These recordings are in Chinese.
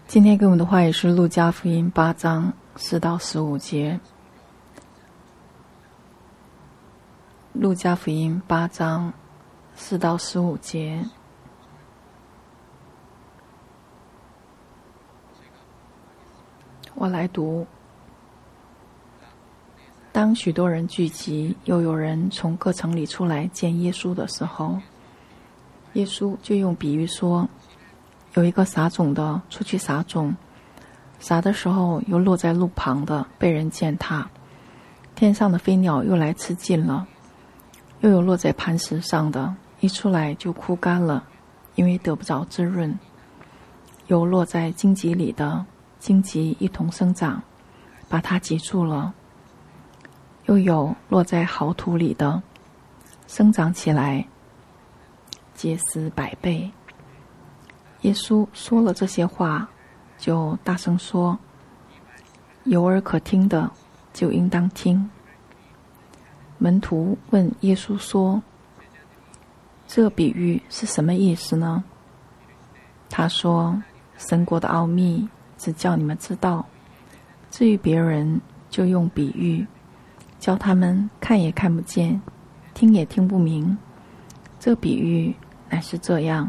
今天给我们的话语是路加福音8章4到15节。路加福音8章4到15节。我来读。当许多人聚集，又有人从各城里出来见耶稣的时候，耶稣就用比喻说，有一个撒种的出去撒种，撒的时候又落在路旁的，被人践踏，天上的飞鸟又来吃尽了。又有落在磐石上的，一出来就枯干了，因为得不着滋润。有落在荆棘里的，荆棘一同生长，把它挤住了。又有落在好土里的，生长起来，结实100倍。耶稣说了这些话，就大声说，有耳可听的，就应当听。门徒问耶稣说，这比喻是什么意思呢？他说，神国的奥秘只叫你们知道，至于别人就用比喻，叫他们看也看不见，听也听不明。这比喻乃是这样，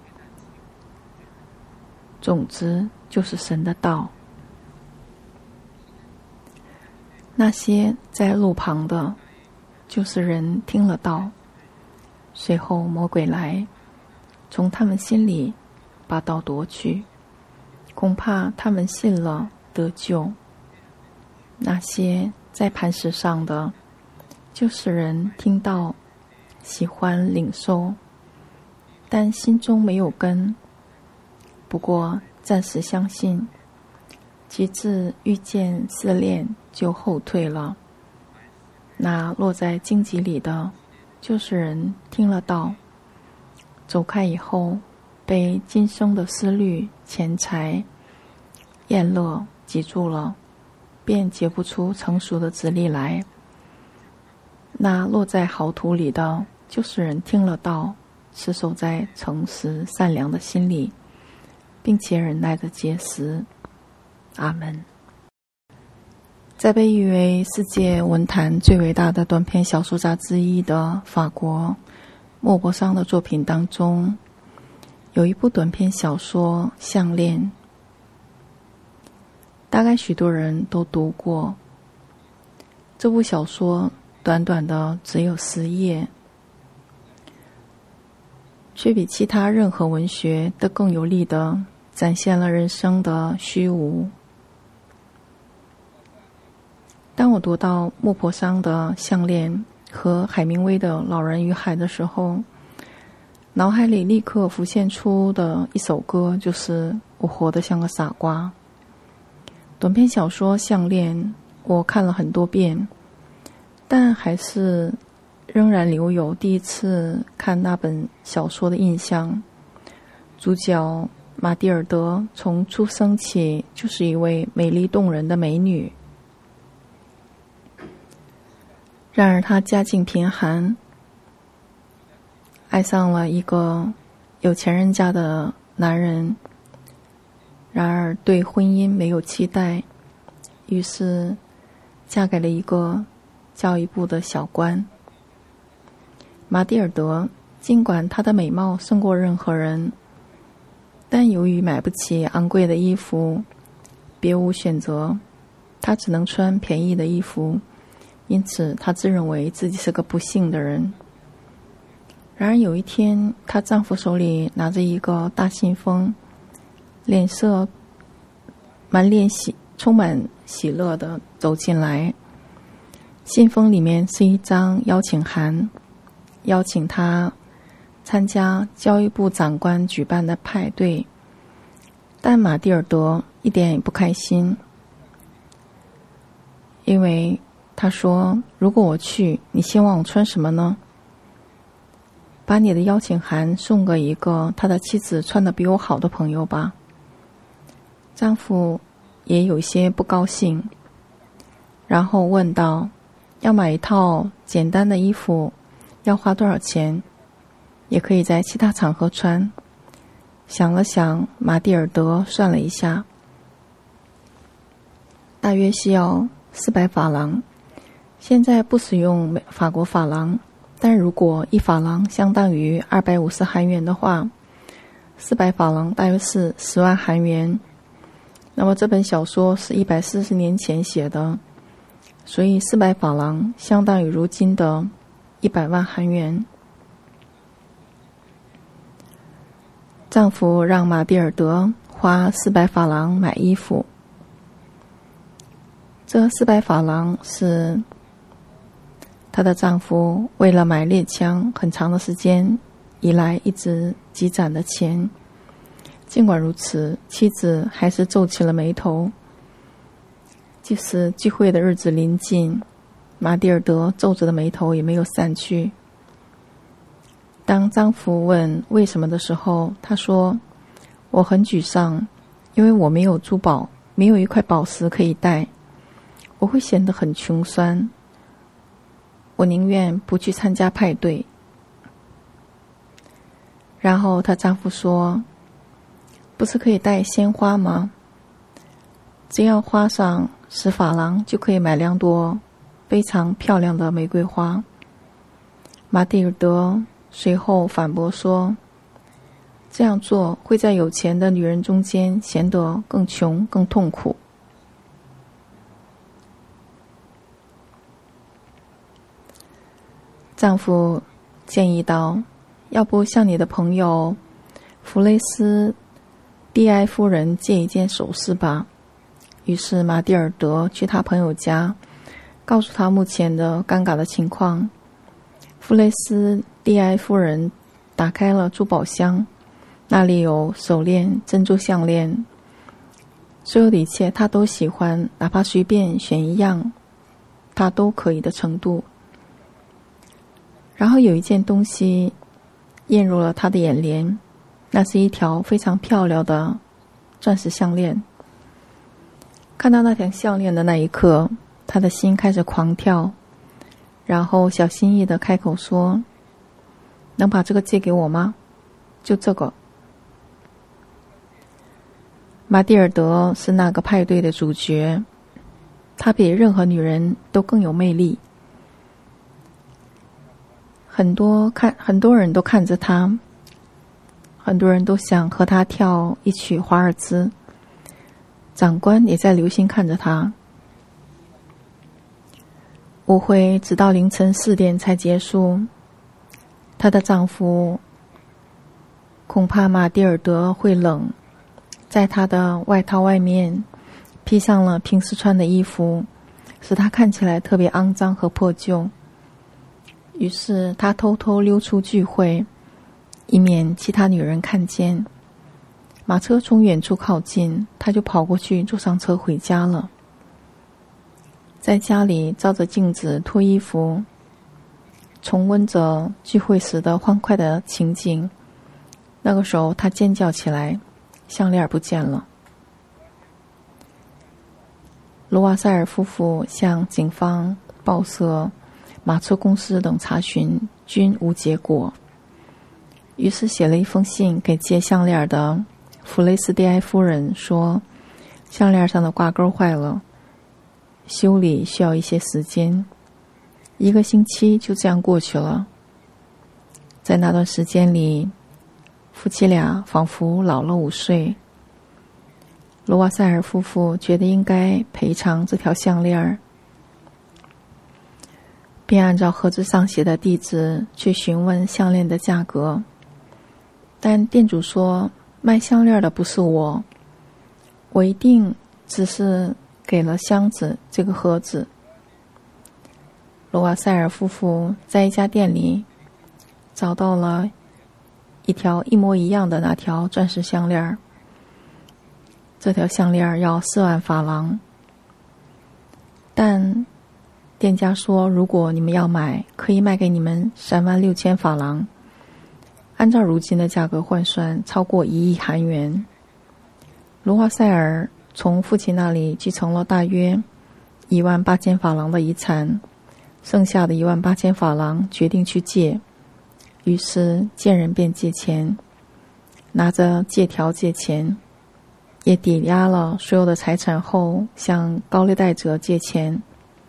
种子就是神的道。那些在路旁的，就是人听了道，随后魔鬼来，从他们心里把道夺去，恐怕他们信了得救。那些在磐石上的，就是人听到喜欢领受，但心中没有根，不过暂时相信，及至遇见试炼就后退了。那落在荆棘里的，就是人听了道，走开以后，被今生的思虑、钱财、厌乐挤住了，便结不出成熟的子粒来。那落在好土里的，就是人听了道，持守在诚实善良的心里，并且忍耐的结实。阿们。在被誉为世界文坛最伟大的短篇小说家之一的法国莫泊桑的作品当中，有一部短篇小说《项链》，大概许多人都读过。这部小说短短的只有10页，却比其他任何文学都更有力地展现了人生的虚无。当我读到莫泊桑的《项链》和海明威的《老人与海》的时候，脑海里立刻浮现出的一首歌就是《我活得像个傻瓜》。短篇小说《项链》我看了很多遍，但还是仍然留有第一次看那本小说的印象。主角玛蒂尔德从出生起就是一位美丽动人的美女，然而她家境贫寒，爱上了一个有钱人家的男人，然而对婚姻没有期待，于是嫁给了一个教育部的小官。玛蒂尔德尽管她的美貌胜过任何人，但由于买不起昂贵的衣服，别无选择，她只能穿便宜的衣服，因此她自认为自己是个不幸的人。然而有一天，她丈夫手里拿着一个大信封，脸色充满喜乐地走进来。信封里面是一张邀请函，邀请她参加教育部长官举办的派对。但玛蒂尔德一点也不开心，因为他说，如果我去，你希望我穿什么呢？把你的邀请函送给一个他的妻子穿得比我好的朋友吧。丈夫也有些不高兴，然后问道，要买一套简单的衣服要花多少钱？也可以在其他场合穿， 想了想，马蒂尔德算了一下，大约需要400法郎。现在不使用法国法郎，但如果1法郎相当于250韩元的话，400法郎大约是10万韩元。那么这本小说是140年前写的，所以400法郎相当于如今的100万韩元。丈夫让马蒂尔德花400法郎买衣服，这400法郎是她的丈夫为了买猎枪很长的时间以来一直积攒的钱。尽管如此，妻子还是皱起了眉头。即使聚会的日子临近，马蒂尔德皱着的眉头也没有散去。当丈夫问为什么的时候，她说：“我很沮丧，因为我没有珠宝，没有一块宝石可以戴，我会显得很穷酸。我宁愿不去参加派对。”然后她丈夫说：“不是可以带鲜花吗？只要花上10法郎就可以买2朵非常漂亮的玫瑰花。”马蒂尔德随后反驳说：“这样做会在有钱的女人中间显得更穷、更痛苦。”丈夫建议道：“要不向你的朋友弗雷斯蒂埃夫人借一件首饰吧。”于是马蒂尔德去他朋友家，告诉他目前的尴尬的情况。弗雷斯蒂埃夫人打开了珠宝箱，那里有手链、珍珠项链，所有的一切他都喜欢，哪怕随便选一样他都可以的程度。然后有一件东西映入了他的眼帘，那是一条非常漂亮的钻石项链。看到那条项链的那一刻，他的心开始狂跳，然后小心翼翼地开口说：“能把这个借给我吗？就这个。”马蒂尔德是那个派对的主角，她比任何女人都更有魅力。很多人都看着她，很多人都想和她跳一曲华尔兹，长官也在留心看着她。舞会直到凌晨4点才结束。她的丈夫恐怕马蒂尔德会冷，在她的外套外面披上了平时穿的衣服，使她看起来特别肮脏和破旧。于是他偷偷溜出聚会，以免其他女人看见。马车从远处靠近，他就跑过去坐上车回家了。在家里照着镜子脱衣服，重温着聚会时的欢快的情景。那个时候他尖叫起来，项链不见了。罗瓦塞尔夫妇向警方报社、马车公司等查询，均无结果。于是写了一封信给借项链的弗雷斯蒂埃夫人，说项链上的挂钩坏了，修理需要一些时间。1个星期就这样过去了。在那段时间里，夫妻俩仿佛老了5岁。罗瓦塞尔夫妇觉得应该赔偿这条项链，便按照盒子上写的地址去询问项链的价格。但店主说，卖项链的不是我，我一定只是给了箱子这个盒子。罗瓦塞尔夫妇在一家店里找到了一条一模一样的那条钻石项链，这条项链要4万法郎，但店家说，如果你们要买，可以卖给你们3万6千法郎，按照如今的价格换算，超过1亿韩元。罗瓦塞尔从父亲那里继承了大约1万8千法郎的遗产，剩下的1万8千法郎决定去借，于是见人便借钱。 拿着借条借钱，也抵押了所有的财产后向高利贷者借钱。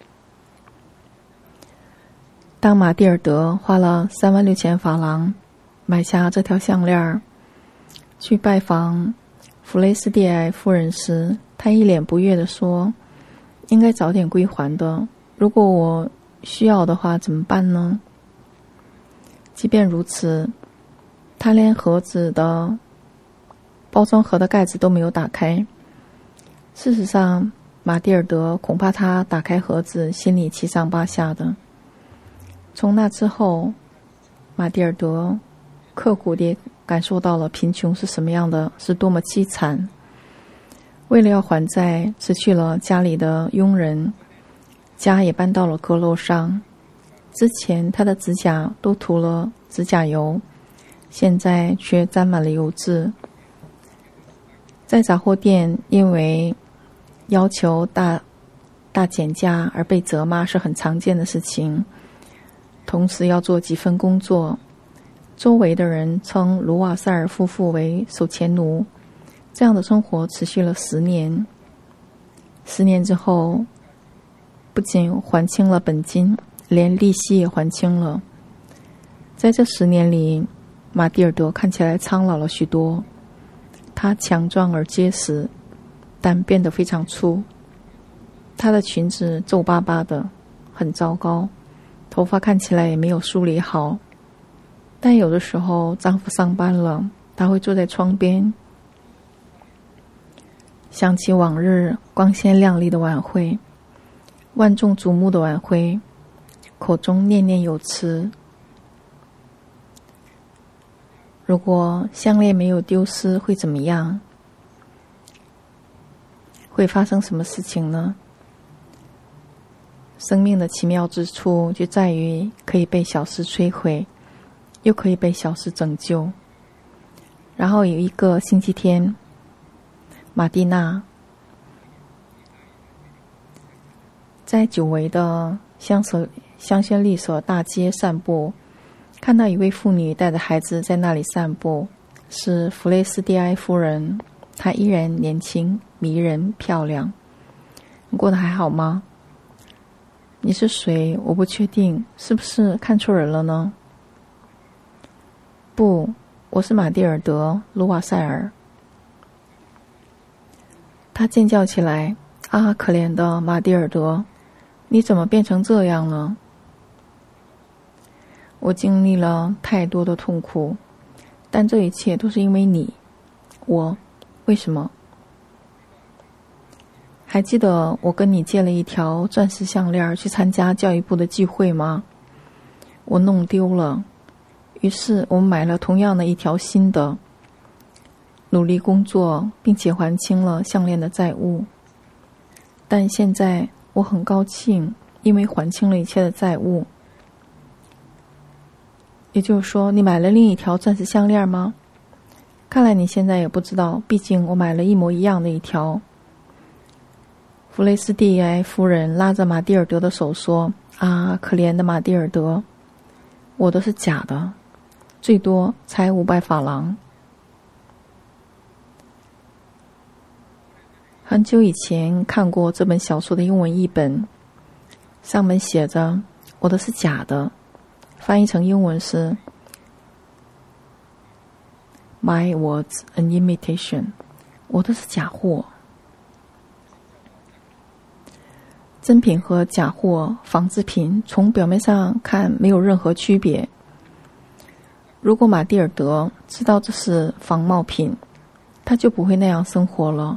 当马蒂尔德花了36000法郎买下这条项链，去拜访弗雷斯蒂埃夫人时，他一脸不悦地说，应该早点归还的，如果我需要的话怎么办呢？即便如此，他连盒子的包装盒的盖子都没有打开。事实上，马蒂尔德恐怕他打开盒子心里七上八下的。从那之后，马蒂尔德刻骨地感受到了贫穷是什么样的，是多么凄惨。为了要还债，辞去了家里的佣人，家也搬到了阁楼上。之前他的指甲都涂了指甲油，现在却沾满了油渍。在杂货店因为要求大减价而被责骂是很常见的事情，同时要做几份工作。周围的人称卢瓦塞尔夫妇为守钱奴。这样的生活持续了10年。10年之后，不仅还清了本金，连利息也还清了。在这10年里，马蒂尔德看起来苍老了许多。她强壮而结实，但变得非常粗。她的裙子皱巴巴的，很糟糕，头发看起来也没有梳理好。但有的时候丈夫上班了，她会坐在窗边，想起往日光鲜亮丽的晚会，万众瞩目的晚会，口中念念有词。如果项链没有丢失会怎么样？会发生什么事情呢？生命的奇妙之处就在于可以被小事摧毁，又可以被小事拯救。然后有一个星期天，马蒂娜在久违的香榭丽舍大街散步，看到一位妇女带着孩子在那里散步，是弗雷斯蒂埃夫人。她依然年轻、迷人、漂亮。你过得还好吗？你是谁？我不确定，是不是看错人了呢？不，我是马蒂尔德·卢瓦塞尔。他尖叫起来，啊，可怜的马蒂尔德，你怎么变成这样了？我经历了太多的痛苦，但这一切都是因为你。为什么？还记得我跟你借了一条钻石项链去参加教育部的聚会吗？我弄丢了，于是我们买了同样的一条新的，努力工作，并且还清了项链的债务。但现在我很高兴，因为还清了一切的债务。也就是说，你买了另一条钻石项链吗？看来你现在也不知道，毕竟我买了一模一样的一条。弗雷斯蒂埃夫人拉着马蒂尔德的手说，啊，可怜的马蒂尔德，我的是假的，最多才500法郎。很久以前看过这本小说的英文译本，上面写着我的是假的，翻译成英文是 My words an imitation， 我的是假货。真品和假货、仿制品从表面上看没有任何区别。如果马蒂尔德知道这是仿冒品，他就不会那样生活了。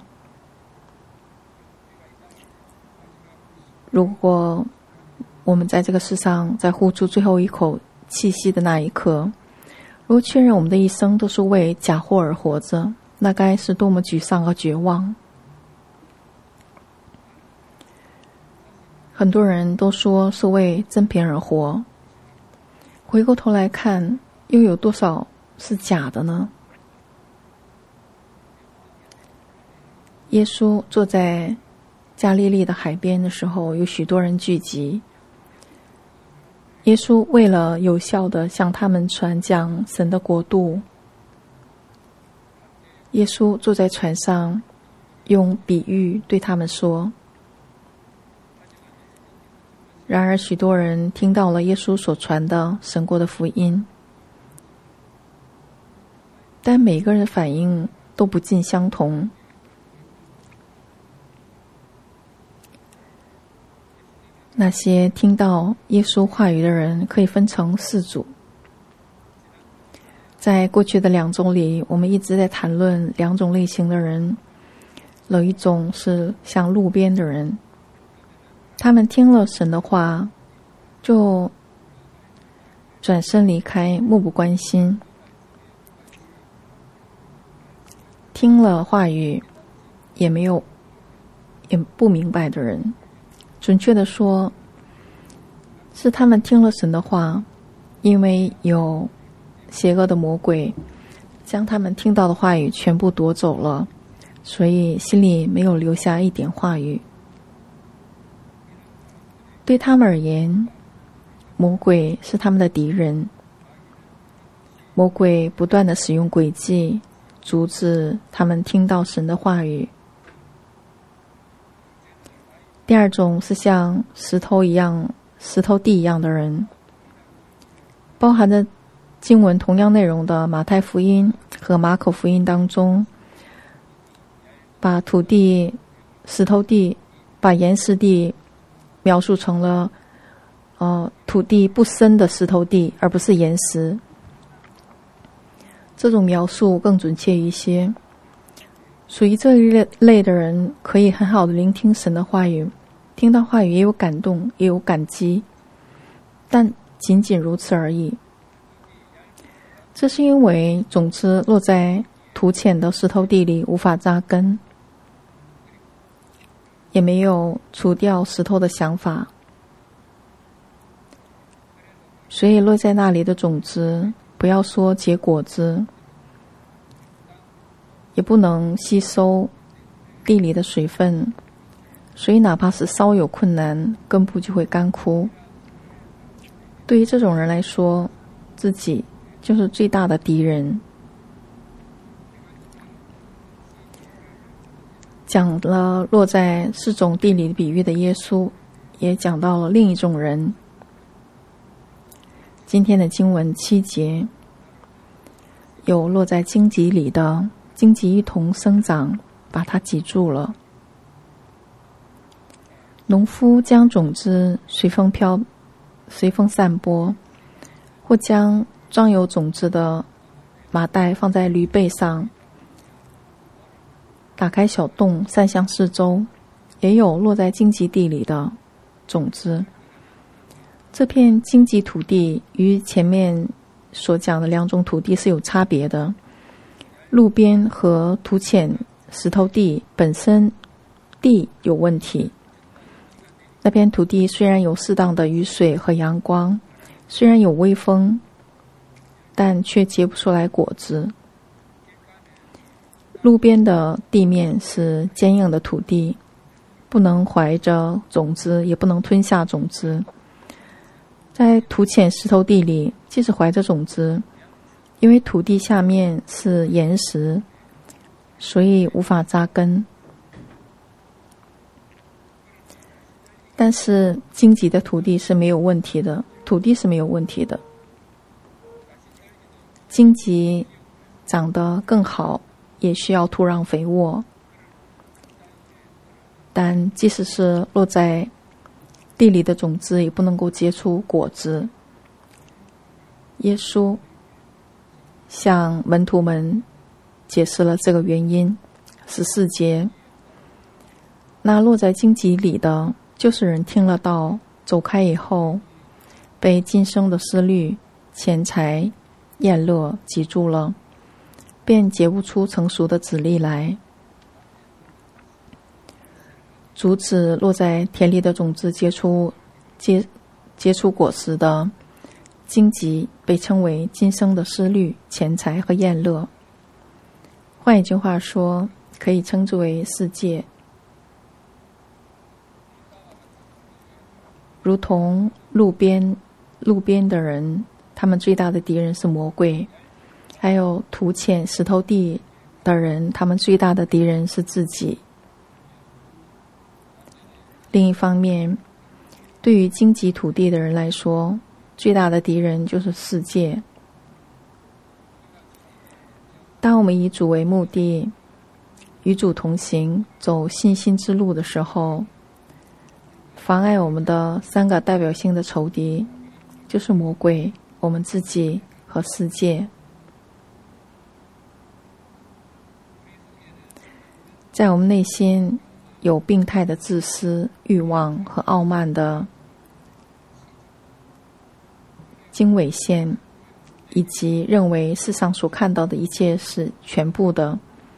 如果我们在这个世上在呼出最后一口气息的那一刻，如果确认我们的一生都是为假货而活着，那该是多么沮丧和绝望。很多人都说是为真品而活，回过头来看，又有多少是假的呢？耶稣坐在加利利的海边的时候，有许多人聚集。耶稣为了有效地向他们传讲神的国度， 耶稣坐在船上，用比喻对他们说。然而许多人听到了耶稣所传的神国的福音，但每个人的反应都不尽相同。那些听到耶稣话语的人可以分成4组。在过去的2周里，我们一直在谈论2种类型的人。有一种是像路边的人，他们听了神的话，就转身离开，漠不关心。听了话语也不明白的人，准确的说，是他们听了神的话，因为有邪恶的魔鬼将他们听到的话语全部夺走了，所以心里没有留下一点话语。对他们而言，魔鬼是他们的敌人。魔鬼不断地使用诡计，阻止他们听到神的话语。第2种是像石头地一样的人，包含着经文同样内容的马太福音和马可福音当中，把石头地、把岩石地描述成了土地不深的石头地，而不是岩石。这种描述更准确一些。属于这一类的人可以很好的聆听神的话语，听到话语也有感动，也有感激，但仅仅如此而已。这是因为种子落在土浅的石头地里，无法扎根，也没有除掉石头的想法，所以落在那里的种子，不要说结果子，也不能吸收地里的水分，所以哪怕是稍有困难，根部就会干枯。对于这种人来说，自己就是最大的敌人。讲了落在4种地里比喻的耶稣，也讲到了另一种人。今天的经文7节，有落在荆棘里的，荆棘一同生长，把它挤住了。农夫将种子随风散播，或将装有种子的麻袋放在驴背上，打开小洞散向四周。也有落在荆棘地里的种子。这片荆棘土地与前面所讲的2种土地是有差别的。路边和土浅石头地本身地有问题，那片土地虽然有适当的雨水和阳光，虽然有微风，但却结不出来果子。路边的地面是坚硬的土地，不能怀着种子，也不能吞下种子。在土浅石头地里，即使怀着种子，因为土地下面是岩石，所以无法扎根。但是荆棘的土地是没有问题的，荆棘长得更好，也需要土壤肥沃。但即使是落在地里的种子，也不能够结出果子。耶稣向门徒们解释了这个原因。14节，那落在荆棘里的，就是人听了道，走开以后，被今生的思虑、钱财、厌乐挤住了，便结不出成熟的子粒来。阻止落在田里的种子结出果实的荆棘，被称为今生的思虑、钱财和厌乐。换一句话说，可以称之为世界。如同路边的人，他们最大的敌人是魔鬼，还有土浅石头地的人，他们最大的敌人是自己。另一方面，对于荆棘土地的人来说，最大的敌人就是世界。当我们以主为目的，与主同行，走信心之路的时候，妨碍我们的三个代表性的仇敌，就是魔鬼、我们自己和世界。在我们内心有病态的自私、欲望和傲慢的经纬线，以及认为世上所看到的一切是全部的，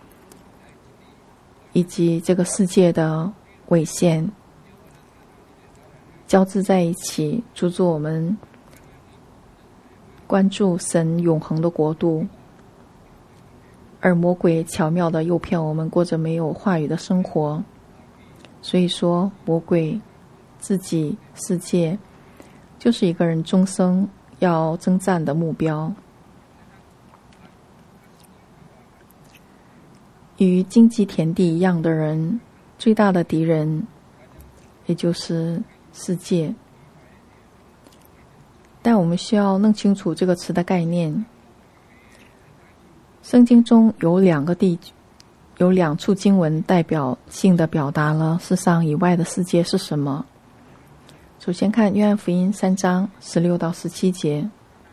以及这个世界的纬线交织在一起，助助我们关注神永恒的国度。而魔鬼巧妙地诱骗我们过着没有话语的生活。所以说，魔鬼、自己、世界，就是一个人终生要征战的目标。与荆棘田地一样的人，最大的敌人也就是世界。但我们需要弄清楚这个词的概念。圣经中有两处经文代表性的表达了世上以外的世界是什么。首先看约翰福音3章16到17节，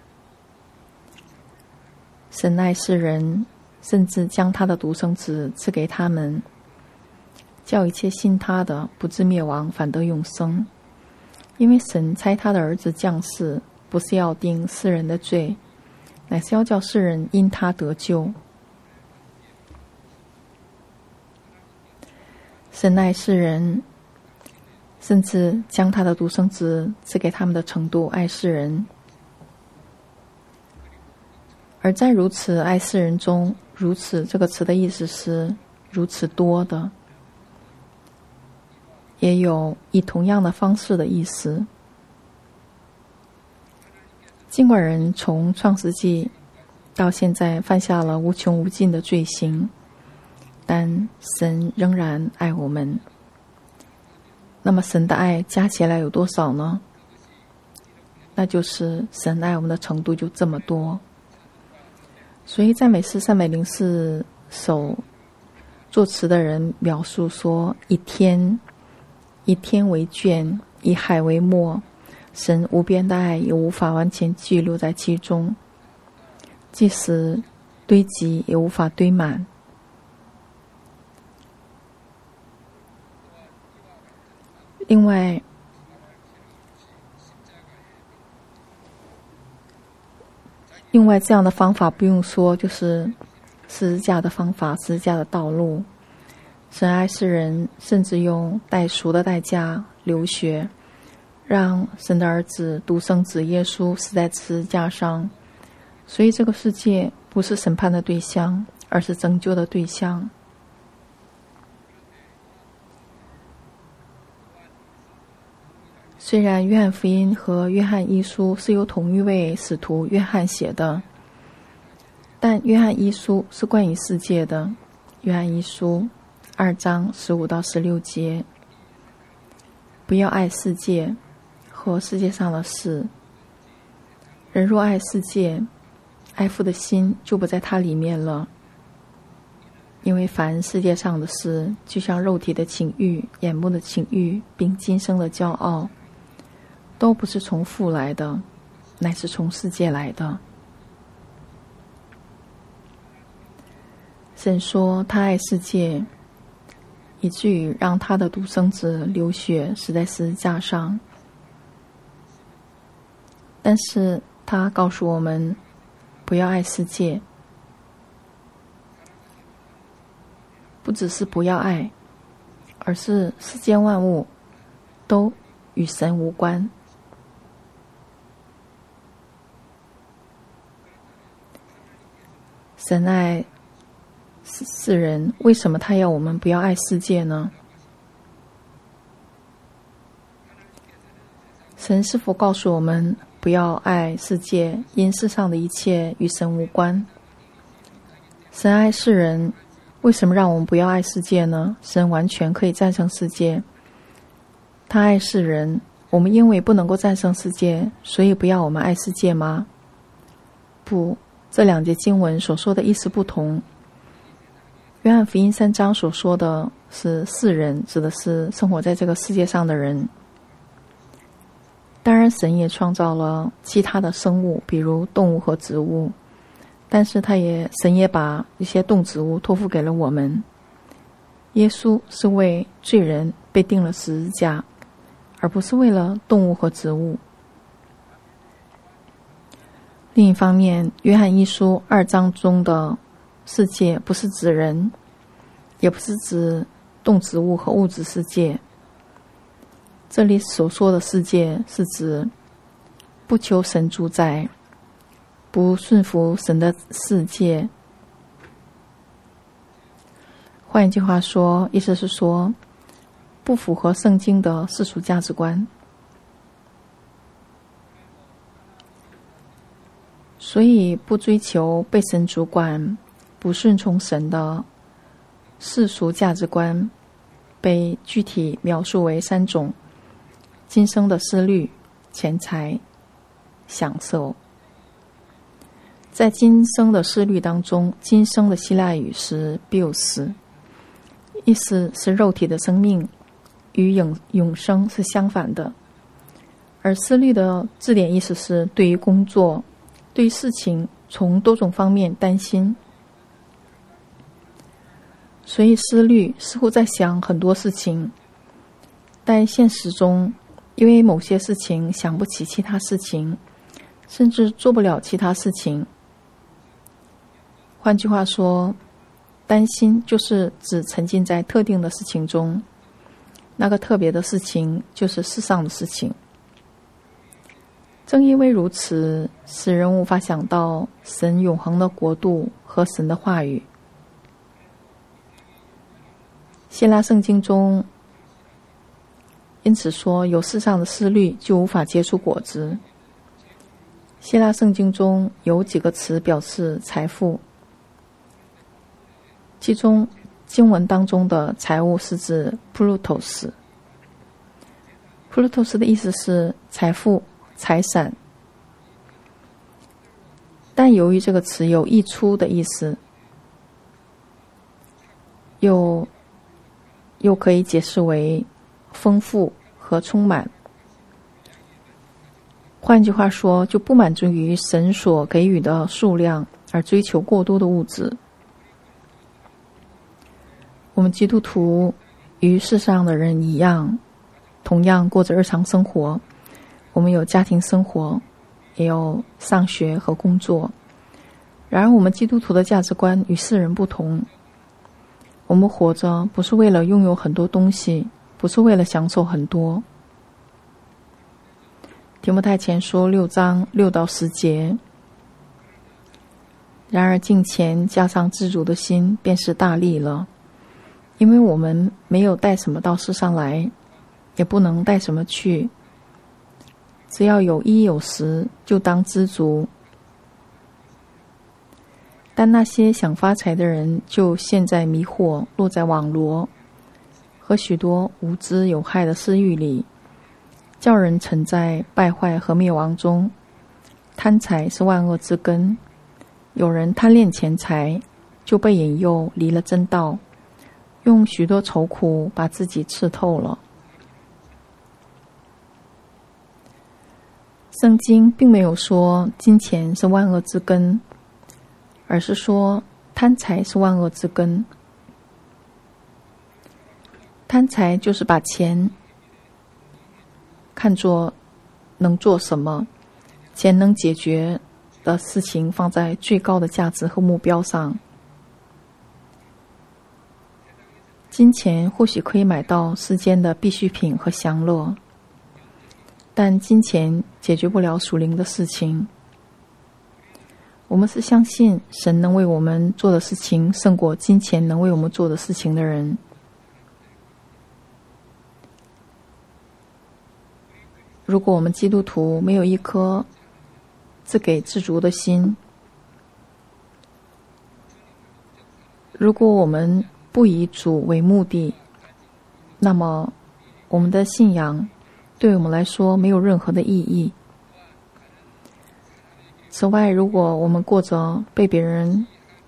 神爱世人，甚至将他的独生子赐给他们，叫一切信他的不至灭亡，反得永生。因为神差他的儿子降世，不是要定世人的罪，乃是要叫世人因他得救。神爱世人，甚至将他的独生子赐给他们的程度爱世人。而在如此爱世人中，如此这个词的意思是如此多的，也有以同样的方式的意思。尽管人从创世纪到现在犯下了无穷无尽的罪行，但神仍然爱我们。那么神的爱加起来有多少呢？那就是神爱我们的程度就这么多。所以赞美诗304首作词的人描述说，以天为卷，以海为墨，神无边的爱也无法完全记录在其中，即使堆积也无法堆满。另外这样的方法不用说，就是十字架的方法，十字架的道路。神爱世人，甚至用代赎的代价流血，让神的儿子独生子耶稣死在十字架上。所以这个世界不是审判的对象，而是拯救的对象。虽然约翰福音和约翰一书是由同一位使徒约翰写的，但约翰一书是关于世界的。约翰一书2章15到16节，不要爱世界和世界上的事。人若爱世界，爱父的心就不在他里面了。因为凡世界上的事，就像肉体的情欲、眼目的情欲，并今生的骄傲，都不是从父来的，乃是从世界来的。神说他爱世界，以至于让他的独生子流血死在十字架上。但是他告诉我们，不要爱世界。不只是不要爱，而是世间万物都与神无关。神爱世人，为什么他要我们不要爱世界呢？神是否告诉我们不要爱世界，因世上的一切与神无关？神爱世人， 为什么让我们不要爱世界呢？神完全可以战胜世界，他爱世人，我们因为不能够战胜世界，所以不要我们爱世界吗？不，这两节经文所说的意思不同。约翰福音3章所说的是世人，指的是生活在这个世界上的人。当然神也创造了其他的生物，比如动物和植物，但是神也把一些动植物托付给了我们。耶稣是为罪人被钉了十字架，而不是为了动物和植物。另一方面，约翰一书2章中的世界不是指人，也不是指动植物和物质世界。这里所说的世界是指不求神主宰、不顺服神的世界。换一句话说，意思是说不符合圣经的世俗价值观。所以不追求被神主管、不顺从神的世俗价值观被具体描述为3种：今生的思虑、钱财、享受。在今生的思虑当中，今生的希腊语是 bios， 意思是肉体的生命，与永生是相反的。而思虑的字典意思是对于工作、对于事情从多种方面担心。所以思虑似乎在想很多事情，但现实中因为某些事情想不起其他事情，甚至做不了其他事情。换句话说，担心就是指沉浸在特定的事情中，那个特别的事情就是世上的事情。正因为如此，使人无法想到神永恒的国度和神的话语。希腊圣经中因此说，有世上的思虑就无法结出果子。希腊圣经中有几个词表示财富，其中经文当中的财物是指 Plutos。Plutos 的意思是财富、财产，但由于这个词有溢出的意思，又可以解释为丰富和充满。换句话说，就不满足于神所给予的数量，而追求过多的物质。我们基督徒与世上的人一样，同样过着日常生活，我们有家庭生活，也有上学和工作。然而我们基督徒的价值观与世人不同，我们活着不是为了拥有很多东西，不是为了享受很多。提摩太前书6章6到10节，然而敬虔加上知足的心便是大利了，因为我们没有带什么到世上来，也不能带什么去，只要有衣有食，就当知足。但那些想发财的人就陷在迷惑，落在网罗和许多无知有害的私欲里，叫人沉在败坏和灭亡中。贪财是万恶之根，有人贪恋钱财，就被引诱离了真道，用许多愁苦把自己刺透了。圣经并没有说金钱是万恶之根，而是说贪财是万恶之根。贪财就是把钱看作能做什么，钱能解决的事情放在最高的价值和目标上。金钱或许可以买到世间的必需品和享乐，但金钱解决不了属灵的事情。我们是相信神能为我们做的事情胜过金钱能为我们做的事情的人。如果我们基督徒没有一颗自给自足的心， 如果我们不以主为目的，那么我们的信仰对我们来说没有任何的意义。此外，如果我们过着被别人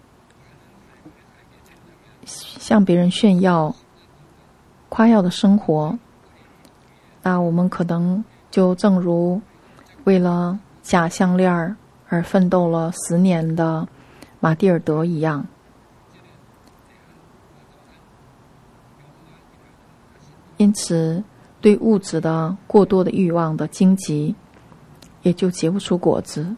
向别人炫耀、夸耀的生活，那我们可能就正如为了假项链而奋斗了10年的马蒂尔德一样。因此，对物质的过多的欲望的荆棘，也就结不出果子。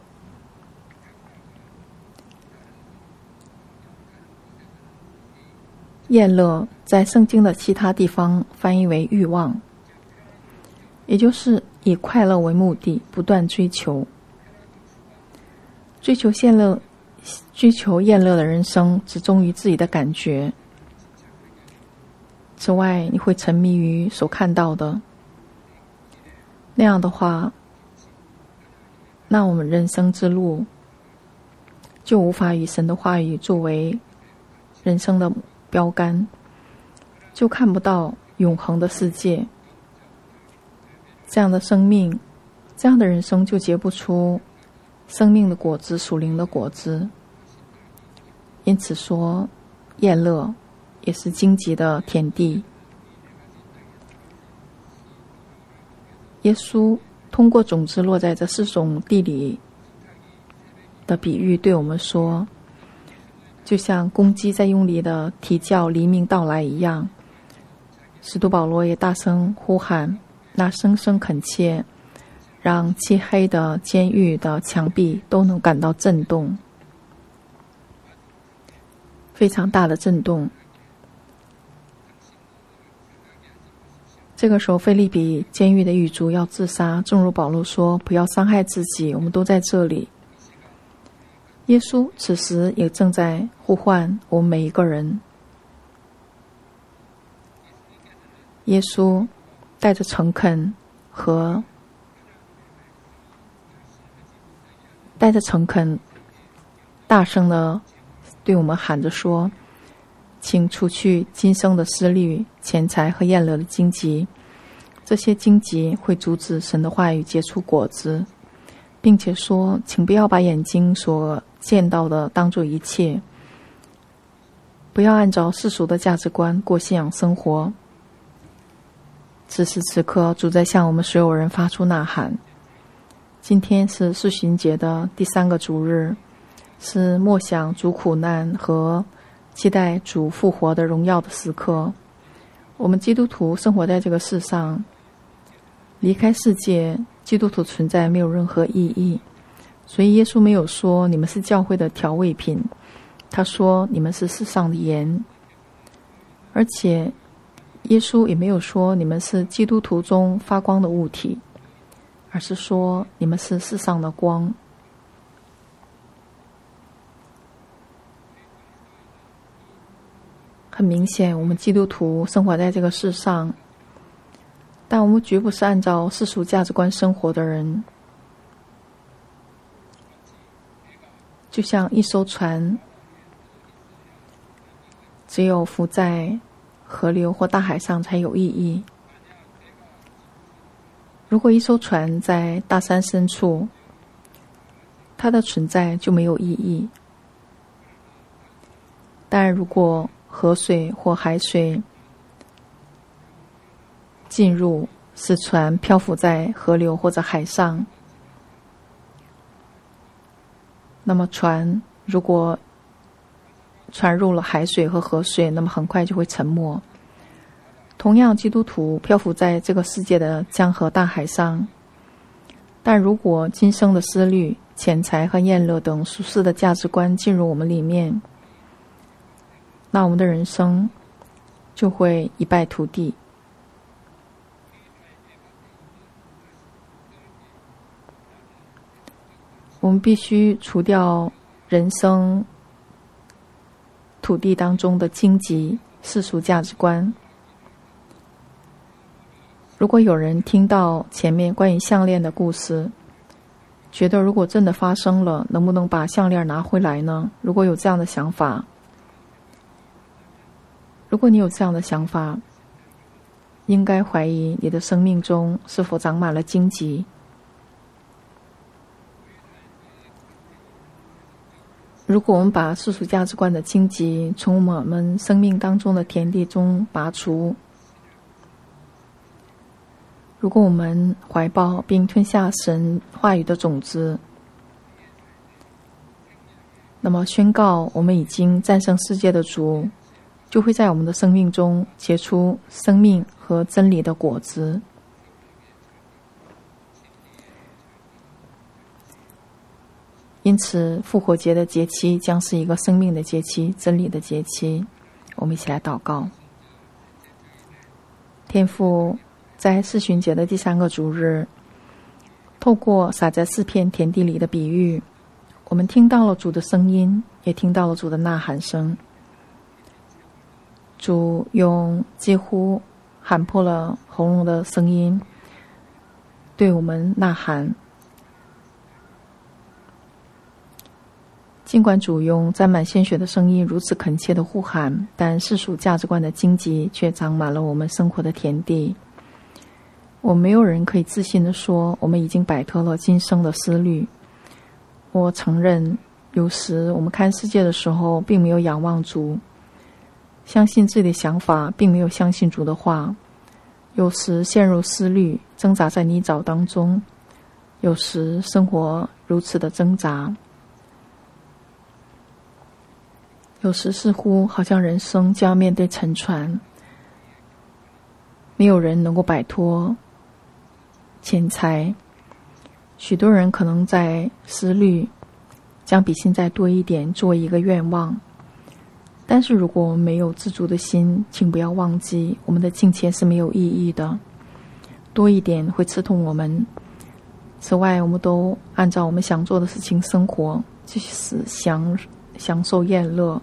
厌乐在圣经的其他地方翻译为欲望，也就是以快乐为目的，不断追求厌乐的人生，只忠于自己的感觉。此外，你会沉迷于所看到的，那样的话，那我们人生之路就无法以神的话语作为人生的标杆，就看不到永恒的世界。这样的生命，这样的人生就结不出生命的果子，属灵的果子。因此说，厌乐也是荆棘的田地。耶稣通过种子落在这4种地里的比喻对我们说，就像公鸡在用力的啼叫黎明到来一样，使徒保罗也大声呼喊，那声声恳切，让漆黑的监狱的墙壁都能感到震动，非常大的震动。这个时候，腓立比监狱的狱卒要自杀，正如保罗说，不要伤害自己，我们都在这里。耶稣此时也正在呼唤我们每一个人。耶稣带着诚恳大声的对我们喊着说，请除去今生的思虑、钱财和厌乐的荆棘，这些荆棘会阻止神的话语结出果子，并且说，请不要把眼睛所见到的当作一切，不要按照世俗的价值观过信仰生活。此时此刻，主在向我们所有人发出呐喊。今天是四旬节的第3个主日，是默想主苦难和期待主复活的荣耀的时刻。我们基督徒生活在这个世上，离开世界，基督徒存在没有任何意义。所以耶稣没有说你们是教会的调味品，他说你们是世上的盐。而且耶稣也没有说你们是基督徒中发光的物体，而是说你们是世上的光。很明显，我们基督徒生活在这个世上，但我们绝不是按照世俗价值观生活的人。就像一艘船，只有浮在河流或大海上才有意义。如果一艘船在大山深处，它的存在就没有意义。但如果河水或海水进入，使船漂浮在河流或者海上，那么如果船入了海水和河水，那么很快就会沉没。同样，基督徒漂浮在这个世界的江河大海上，但如果今生的思虑、钱财和厌乐等俗世的价值观进入我们里面，那我们的人生就会一败涂地。我们必须除掉人生土地当中的荆棘、世俗价值观。如果有人听到前面关于项链的故事，觉得如果真的发生了，能不能把项链拿回来呢？如果有这样的想法， 如果你有这样的想法，应该怀疑你的生命中是否长满了荆棘。如果我们把世俗价值观的荆棘从我们生命当中的田地中拔除，如果我们怀抱并吞下神话语的种子，那么宣告我们已经战胜世界的主，就会在我们的生命中结出生命和真理的果子。因此，复活节的节期将是一个生命的节期，真理的节期。我们一起来祷告。天父，在四旬节的第3个主日，透过撒在4片田地里的比喻，我们听到了主的声音，也听到了主的呐喊声。主用几乎喊破了喉咙的声音对我们呐喊。尽管主用沾满鲜血的声音如此恳切的呼喊，但世俗价值观的荆棘却长满了我们生活的田地。我们没有人可以自信地说我们已经摆脱了今生的思虑。我承认，有时我们看世界的时候并没有仰望主，相信自己的想法，并没有相信主的话。有时陷入思虑，挣扎在泥沼当中，有时生活如此的挣扎，有时似乎好像人生将要面对沉船，没有人能够摆脱钱财。许多人可能在思虑将比现在多一点作为一个愿望，但是如果我们没有自足的心，请不要忘记我们的金钱是没有意义的，多一点会刺痛我们。此外，我们都按照我们想做的事情生活，就是享受宴乐。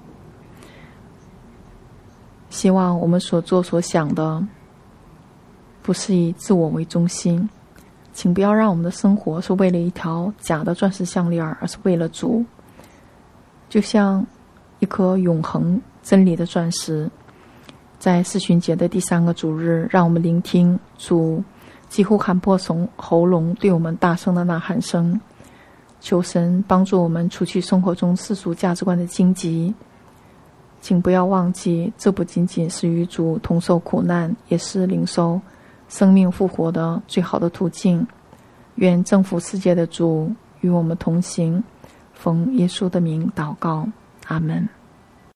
希望我们所做所想的不是以自我为中心，请不要让我们的生活是为了一条假的钻石项链，而是为了主，就像一颗永恒真理的钻石。在四旬节的第3个主日，让我们聆听主几乎喊破喉咙对我们大声的呐喊声，求神帮助我们除去生活中世俗价值观的荆棘。请不要忘记，这不仅仅是与主同受苦难，也是领受生命复活的最好的途径。愿征服世界的主与我们同行，奉耶稣的名祷告，阿们。